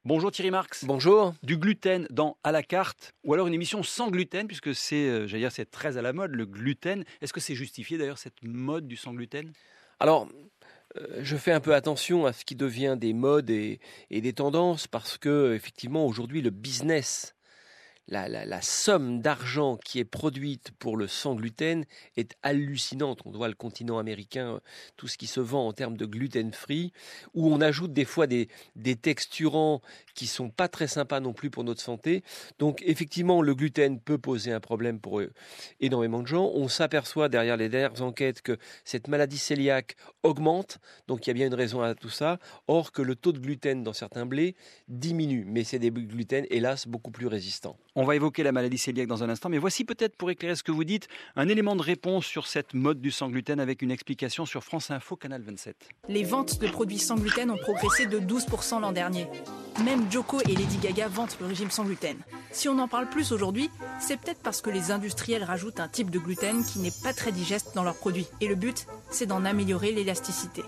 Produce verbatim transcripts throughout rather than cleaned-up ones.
Bonjour Thierry Marx. Bonjour. Du gluten dans à la carte, ou alors une émission sans gluten, puisque c'est, euh, j'allais dire, c'est très à la mode, le gluten. Est-ce que c'est justifié d'ailleurs cette mode du sans gluten ? Alors, euh, je fais un peu attention à ce qui devient des modes et, et des tendances parce que, effectivement, aujourd'hui, le business, la, la, la somme d'argent qui est produite pour le sans gluten est hallucinante. On voit le continent américain, tout ce qui se vend en termes de gluten-free, où on ajoute des fois des, des texturants qui sont pas très sympas non plus pour notre santé. Donc effectivement, le gluten peut poser un problème pour énormément de gens. On s'aperçoit derrière les dernières enquêtes que cette maladie cœliaque augmente, donc il y a bien une raison à tout ça. Or que le taux de gluten dans certains blés diminue, mais c'est des gluten, hélas, beaucoup plus résistants. On va évoquer la maladie cœliaque dans un instant, mais voici peut-être, pour éclairer ce que vous dites, un élément de réponse sur cette mode du sans gluten avec une explication sur France Info, Canal vingt-sept. Les ventes de produits sans gluten ont progressé de douze pour cent l'an dernier. Même Joko et Lady Gaga vantent le régime sans gluten. Si on en parle plus aujourd'hui, c'est peut-être parce que les industriels rajoutent un type de gluten qui n'est pas très digeste dans leurs produits. Et le but, c'est d'en améliorer l'élasticité.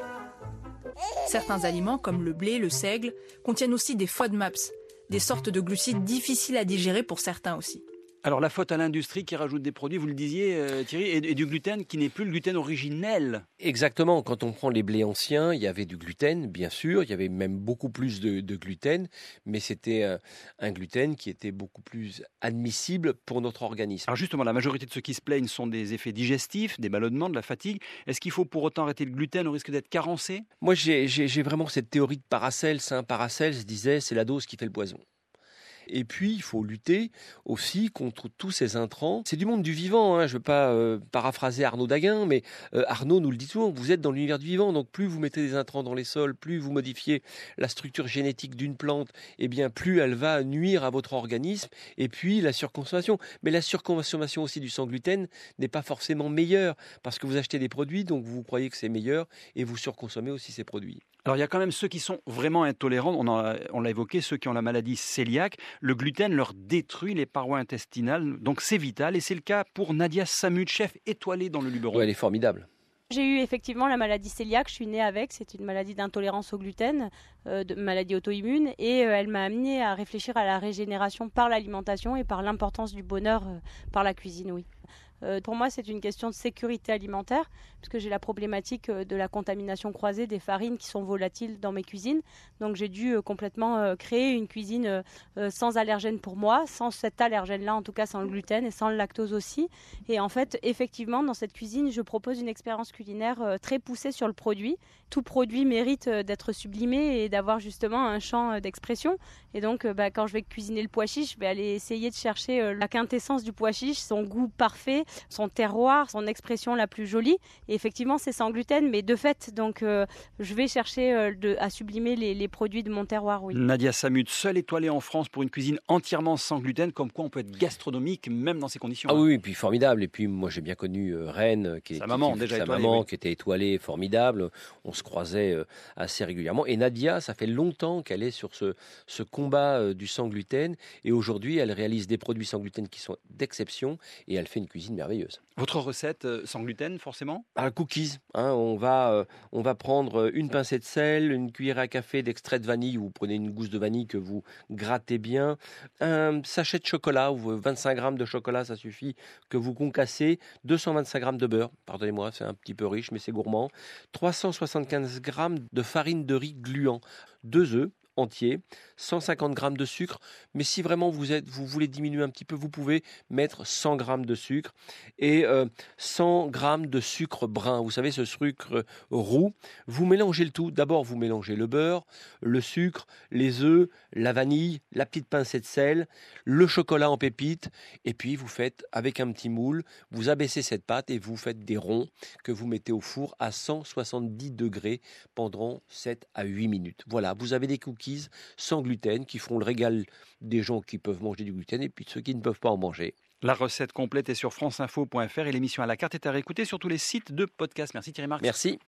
Certains aliments, comme le blé, le seigle, contiennent aussi des FODMAPs, des sortes de glucides difficiles à digérer pour certains aussi. Alors la faute à l'industrie qui rajoute des produits, vous le disiez euh, Thierry, et, et du gluten qui n'est plus le gluten originel. Exactement, quand on prend les blés anciens, il y avait du gluten, bien sûr, il y avait même beaucoup plus de, de gluten, mais c'était euh, un gluten qui était beaucoup plus admissible pour notre organisme. Alors justement, la majorité de ceux qui se plaignent sont des effets digestifs, des ballonnements, de la fatigue. Est-ce qu'il faut pour autant arrêter le gluten au risque d'être carencé ? Moi, j'ai, j'ai, j'ai vraiment cette théorie de Paracels. Hein. Paracels disait, c'est la dose qui fait le poison. Et puis, il faut lutter aussi contre tous ces intrants. C'est du monde du vivant, hein. Je ne veux pas euh, paraphraser Arnaud Daguin, mais euh, Arnaud nous le dit souvent, vous êtes dans l'univers du vivant, donc plus vous mettez des intrants dans les sols, plus vous modifiez la structure génétique d'une plante, eh bien plus elle va nuire à votre organisme, et puis la surconsommation. Mais la surconsommation aussi du sans gluten n'est pas forcément meilleure, parce que vous achetez des produits, donc vous croyez que c'est meilleur, et vous surconsommez aussi ces produits. Alors il y a quand même ceux qui sont vraiment intolérants, on, en a, on l'a évoqué, ceux qui ont la maladie cœliaque. Le gluten leur détruit les parois intestinales, donc c'est vital. Et c'est le cas pour Nadia Samut, chef étoilée dans le Luberon. Ouais, elle est formidable. J'ai eu effectivement la maladie cœliaque, je suis née avec, c'est une maladie d'intolérance au gluten, euh, de maladie auto-immune, et euh, elle m'a amenée à réfléchir à la régénération par l'alimentation et par l'importance du bonheur euh, par la cuisine, oui. Euh, pour moi, c'est une question de sécurité alimentaire, puisque j'ai la problématique euh, de la contamination croisée des farines qui sont volatiles dans mes cuisines. Donc j'ai dû euh, complètement euh, créer une cuisine euh, euh, sans allergène pour moi, sans cet allergène-là, en tout cas sans le gluten et sans le lactose aussi. Et en fait, effectivement, dans cette cuisine, je propose une expérience culinaire euh, très poussée sur le produit. Tout produit mérite euh, d'être sublimé et d'avoir justement un champ euh, d'expression. Et donc, euh, bah, quand je vais cuisiner le pois chiche, je vais aller essayer de chercher euh, la quintessence du pois chiche, son goût parfait, son terroir, son expression la plus jolie. Et effectivement, c'est sans gluten, mais de fait, donc, euh, je vais chercher euh, de, à sublimer les, les produits de mon terroir, oui. Nadia Samut, seule étoilée en France pour une cuisine entièrement sans gluten, comme quoi on peut être gastronomique même dans ces conditions. Ah oui, et puis formidable. Et puis moi, j'ai bien connu euh, Rennes, qui, sa qui, maman, qui, déjà sa étoilée, maman oui. qui était étoilée, formidable. On se croisait euh, assez régulièrement. Et Nadia, ça fait longtemps qu'elle est sur ce, ce combat euh, du sans gluten. Et aujourd'hui, elle réalise des produits sans gluten qui sont d'exception. Et elle fait une cuisine merveilleuse. Votre recette euh, sans gluten, forcément ? Ah, cookies, hein, on, va, euh, on va prendre une pincée de sel, une cuillère à café d'extrait de vanille, vous prenez une gousse de vanille que vous grattez bien, un sachet de chocolat, ou vingt-cinq grammes de chocolat, ça suffit, que vous concassez, deux cent vingt-cinq grammes de beurre, pardonnez-moi, c'est un petit peu riche, mais c'est gourmand, trois cent soixante-quinze grammes de farine de riz gluant, deux œufs entier, cent cinquante grammes de sucre, mais si vraiment vous, êtes, vous voulez diminuer un petit peu, vous pouvez mettre cent grammes de sucre et euh, cent grammes de sucre brun, vous savez ce sucre roux, vous mélangez le tout, d'abord vous mélangez le beurre, le sucre, les œufs, la vanille, la petite pincée de sel, le chocolat en pépites, et puis vous faites avec un petit moule, vous abaissez cette pâte et vous faites des ronds que vous mettez au four à cent soixante-dix degrés pendant sept à huit minutes. Voilà, vous avez des cookies sans gluten qui font le régal des gens qui peuvent manger du gluten et puis ceux qui ne peuvent pas en manger. La recette complète est sur franceinfo point f r et l'émission à la carte est à réécouter sur tous les sites de podcast. Merci Thierry Marx. Merci.